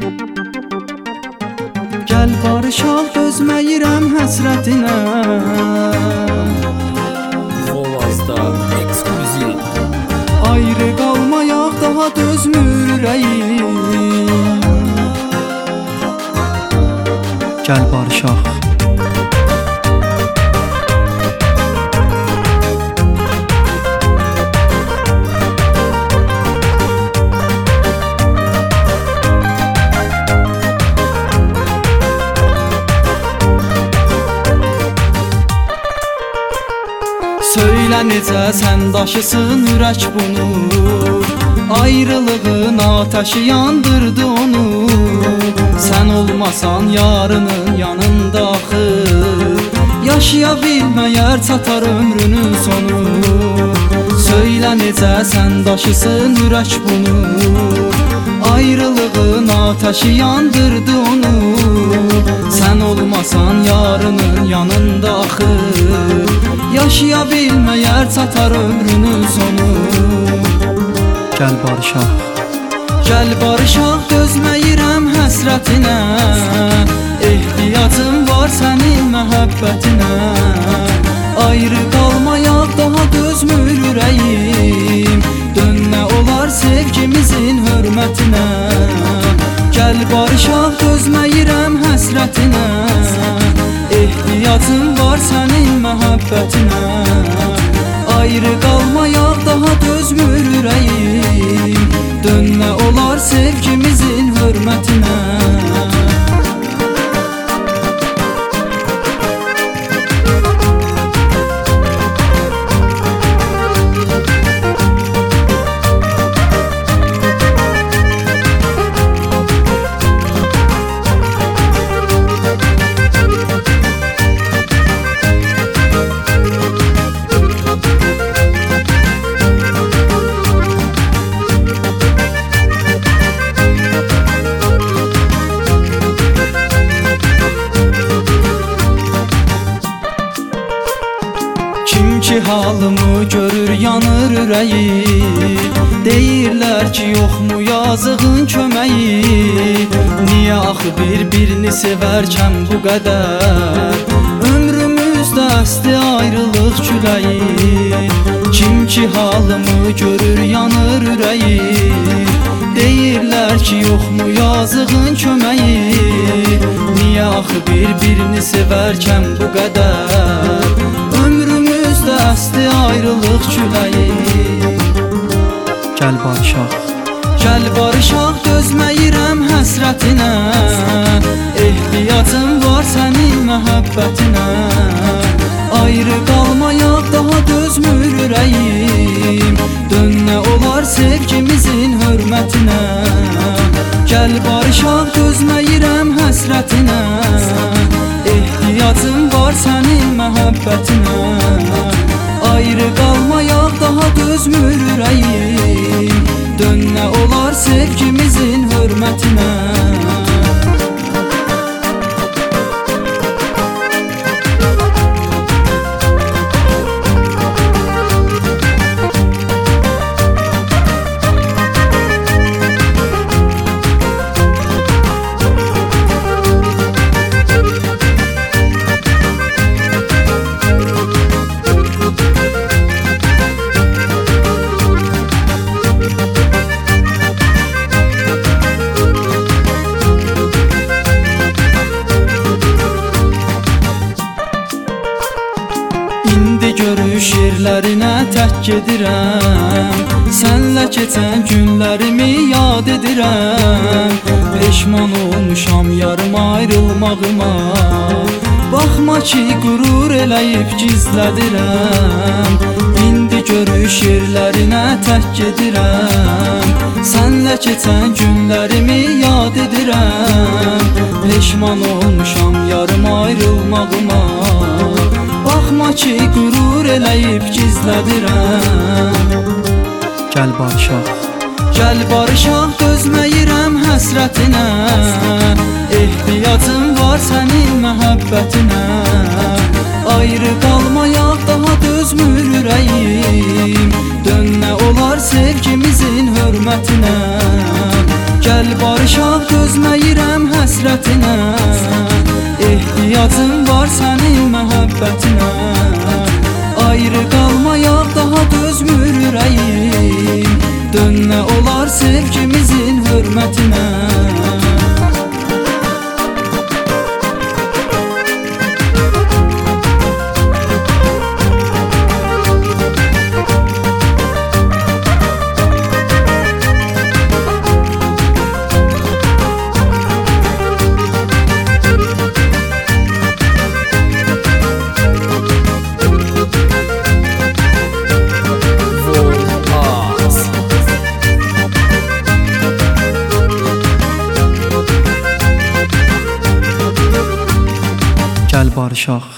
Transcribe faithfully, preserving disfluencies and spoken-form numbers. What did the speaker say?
Gəl barışaq, dözməyirəm həsrətinə. Volazda ekskluziv. Ayrı qalmayaq, daha dözmür ürəyim. Gəl barışaq. Söylə necə sən daşısın ürək bunu, ayrılığın ateşi yandırdı onu. Sən olmasan yarının yanında axır, yaşaya bilməyər çatar ömrünün sonu. Söylə necə sən daşısın ürək bunu, ayrılığın ateşi yandırdı onu. Sən olmasan yarının yanında axır, yaşaya bilməyər çatar ömrünün sonu. Gəl barışaq. Gəl barışaq, dözməyirəm həsrətinə. Ehtiyacım var sənin məhəbbətinə. Ayrı qalmayaq, daha dözmür ürəyim. Dön nə olar sevgimizin hörmətinə. Gəl barışaq, dözməyirəm həsrətinə. Ehtiyacım var sənin məhəbbətinə. Ayrı qalmayaq, daha dözmür ürəyim. Dön nə olar sevgimizin hörmətinə. Kim ki halımı görür yanır ürəyi. Deyirlər ki yoxmu yazığın köməyi. Niyə axı bir-birini sevərkən bu qədər ömrümüzdə əsdi ayrılıq küləyi. Kim ki halımı görür yanır ürəyi. Deyirlər ki yoxmu yazığın köməyi. Niyə axı bir-birini sevərkən bu qədər ömrümüzdə əsdi ayrılıq küləyi. Gəl barışaq. Gəl barışaq, dözməyirəm həsrətinə. Ehtiyacım var sənin məhəbbətinə. Ayrı qalmayaq, daha dözmür ürəyim. Dön nə olar sevgimizin hörmətinə. Gəl barışaq, dözməyirəm həsrətinə. Ehtiyacım var sənin məhəbbətinə. Ayrı qalmayaq, daha dözmür ürəyim. Dön nə olar sevgimizin hörmətinə. İndi görüş yerlərinə tək gedirəm. Sənlə keçən günlərimi yad edirəm. Peşman olmuşam yarım ayrılmağıma. Baxma ki qürur eləyib gizlədirəm. İndi görüş yerlərinə tək gedirəm. Sənlə keçən günlərimi yad edirəm. Peşman olmuşam yarım ayrılmağıma. Baxma ki qürur eləyib gizlədirəm. Gəl barışaq. Gəl barışaq, dözməyirəm həsrətinə. Ehtiyacım var sənin məhəbbətinə. Ayrı qalmayaq, daha dözmür ürəyim. Dön nə olar sevgimizin hörmətinə. Gəl barışaq, dözməyirəm Ehtiyacım var sənin məhəbbətinə. Ayrı qalmayaq daha dözmür ürəyim. Dön nə olar sevgimizin hörmətinə. Gəl barışaq,